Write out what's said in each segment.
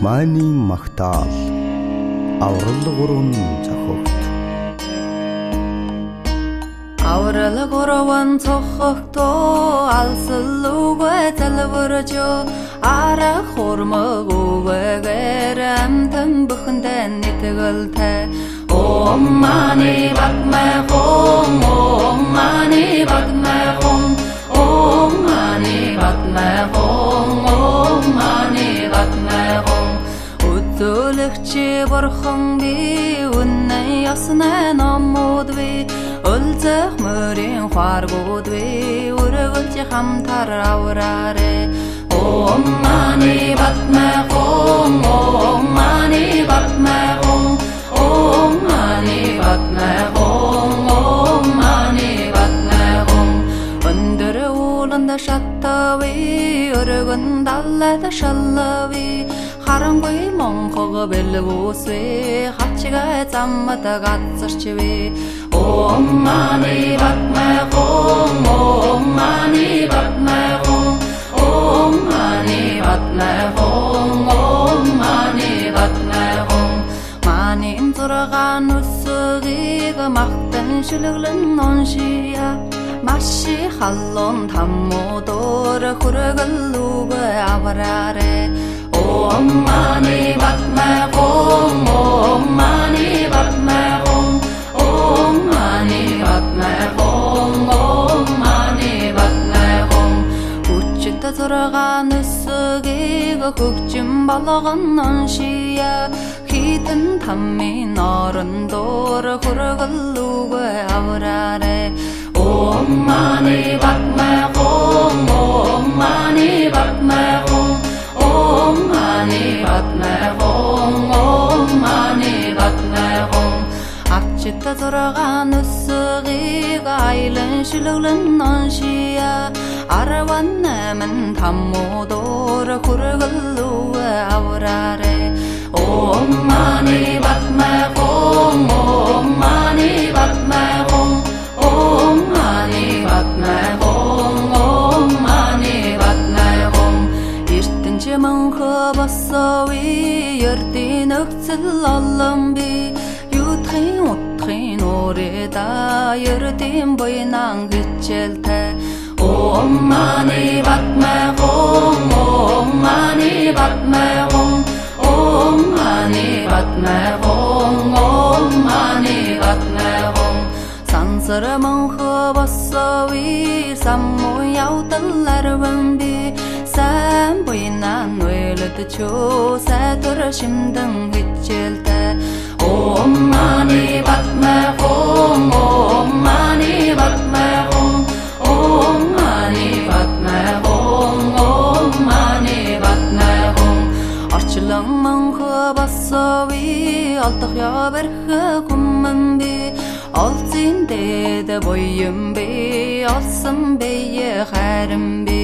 Мааны магтаал аврал гурван зохиогт. Аврал гурван зохиогтоо алсалуугүй залбирж арах хурмагүйгээр амтан бүхэндээ нийтгэлтэй. Om mani padme hum, om mani padme hum, om mani padme hum, om mani padme hum. Өдөлөгчи бурхан би үнэн яснаа номууд би өлзөх мөрийн хааргууд би өргөлж хамтар авраарэ. Om mani padme hum, om mani padme hum. Om mani padme hum, om mani padme hum. Өндөр ууланда шаттави, өргөн даллада шаллави, харангүй монхог бэлгүүсвэ, хачгаа заммата гацарчвэ. Om mani padme hum, om mani padme hum, om mani padme hum, om mani padme hum. Манин зургаан үсгийг махтан шүлэглэн оншия маши халлон таммуудор хүргэлүүгээ авраарэ. Om mani padme hum, om mani padme hum, om mani padme hum, om mani padme hum. Хүчит зургаан үсгийг хөгжим болгон оншия хитэн таммин орондоор хүргэлүүгээ авраарэ. Om mani padme hum, om mani padme hum, om mani padme hum, om mani padme hum. Ачта зургаан үсгийг айлан шүлэглэн оншия арван намын таммуудоор хүргэлүүгээ авраарэ. Om mani padme hum, om mani padme hum, om mani padme hum, om mani padme hum. Эртэнч мөнхө босови ердийн өгцөл олон би юутхын утхын урэда ердийн буйнан гिचэлтэй. Om mani padme hum, om mani padme hum, om mani padme hum, om mani padme hum. Сансар мөнхө босови саммуу явдаларван би сайн буйнан нүэлэд чөө сайтар шимдэн гिचэлтэй. Om mani padme hum, om mani padme hum, om mani padme hum, om mani padme hum. Орчлон мөнхө босови олдох яварх хүмэн би олзин дэд буйм би олсон бие хайрам би.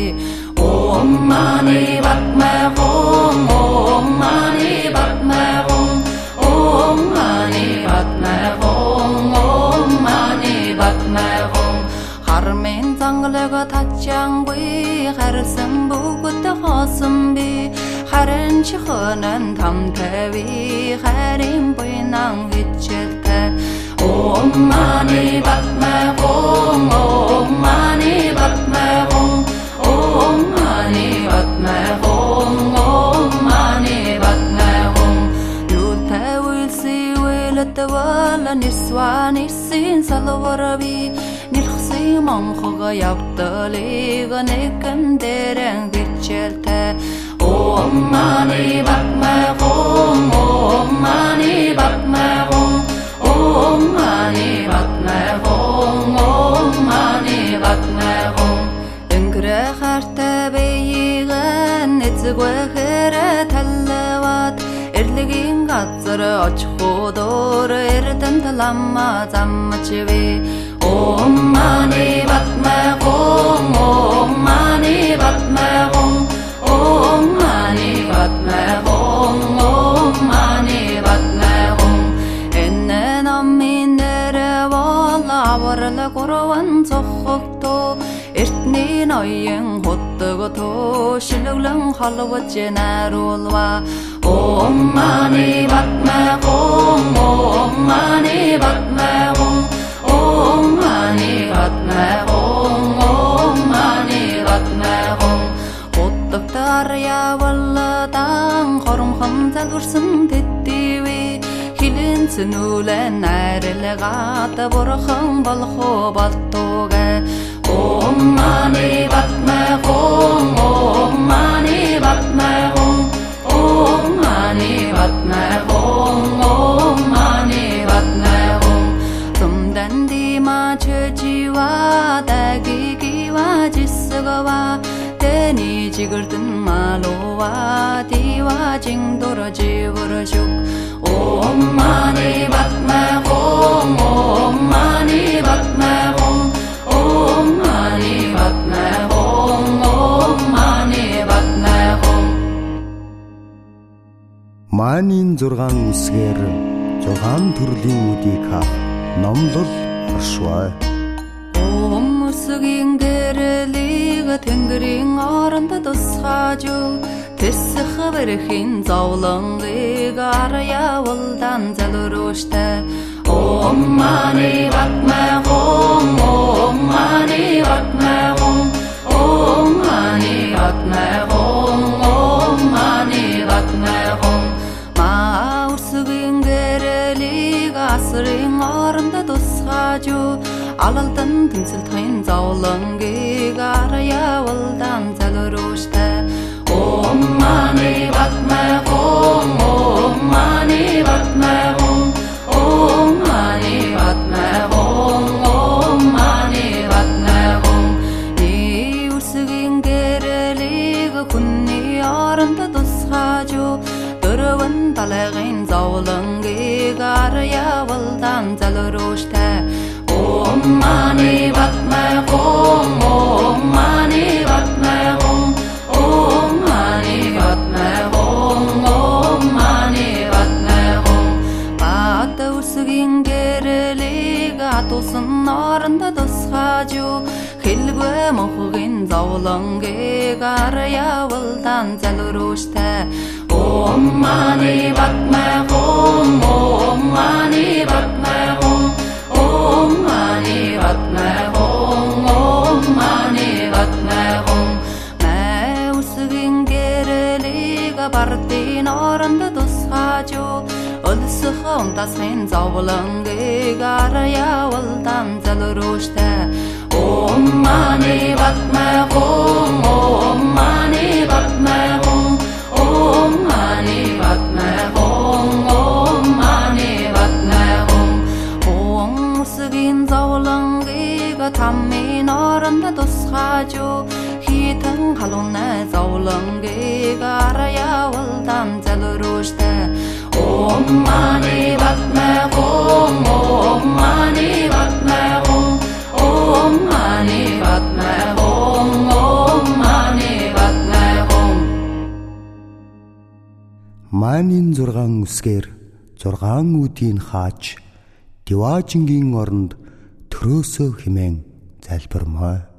Om mani padme hum, om mani padme hum, om mani padme hum, om mani padme hum. Хармын зангалаг тачаангүй харсан бүгд хоосон би харин чихөнэн тамтави харин буйнан гिचэлтэй. Om mani padme hum, om mani padme hum, om mani padme hum, om mani padme hum. Юутай үйлси үйлэтвала нисвани син салварви нилхси монхог явдалыг нэгэн дээрэн гिचэлтэй. Om mani padme hum, om mani padme hum, om mani padme hum, om mani padme hum. Өнгөрөө хартай бэйгэн эцэгвэхэр таллават эрлэгийн газар очихудор эрдэн таламма замчвэ. Om mani padme hum, om mani padme hum, om mani padme hum, om mani padme hum. Энэ намын нэрвал аврал гурван зохогтоо эртний ноён хутгото шилглэн холвож наруулва. Om Mani Padme Hum, Om Mani Padme Hum, Om Mani Padme Hum, Om Mani Padme Hum. Құттықтар явылыдан қорымхым залбырсын теттеуі, хиленсін өлен әрілік аты бұрықын балқы балтуға. Om Mani Padme Hum, Om Mani Padme Hum, Om Mani Padme Hum, Om Mani Padme Hum. Sumdan dima chöjiwa dagigiwa jisgawa teni jigirtin malowa diwa jingdora jivrashuk. Om Mani Padme Hum, Om Mani Padme Hum, Om Mani Padme Hum, Om Mani Padme Hum. Манийн 6 үсгээр 6 төрлийн үдийг хаах номлол оршваа. Өмсгийн гэрлийг тэнгэрийн оронд тусгаж тэсэх бэрхийн зовлоныг арьявалдан залруштай. Om Mani Padme Hum, Om Mani Padme Hum, Om Mani Padme Hum, Om Mani Padme Hum. Маурсгийн гэрлийг асрын оронд тусгаж алалдан тэнцэлтхэн зовлонгийг арьявалдан залруштай. Om Mani Padme Hum, Om Mani Padme Hum, Om Mani Padme Hum, Om Mani Padme Hum. Иусгийн гэрлийг хүнний оронд тусгаж дөрвөн талгын зовлонгийг арьявалдан залруштай. Om Mani Padme Hum, Om Mani Padme Hum, Om Mani Padme Hum, Om Mani Padme Hum. Баатусгийн гэрлийг атусан оронд тусгаж хэлбэ мохгийн зовлонгийг арьявалдан залруштай. Om Mani Padme Hum, Om Mani Padme Hum, Om Mani Padme Hum, Om Mani Padme Hum. Маусгийн гэрлийг бардын оронд тусгаж өлсөх унтасын зовлонгийг арьявалдан залруштай. Om Mani Padme Hum, Om Mani Padme Hum, Om Mani Padme Hum, Om Mani Padme Hum. Өмсгийн зовлонгийг таммын оронд тусгаж хитэн халуунай зовлонгийг арьявалдан залруштай. Om Mani Padme Hum, Om Mani Padme Hum, Om Mani Padme Hum, Om Mani Padme Hum. Манийн 6 үсгээр 6 үдийг хааж Диваажингийн оронд төрөөсөө хэмээн залбирмаа.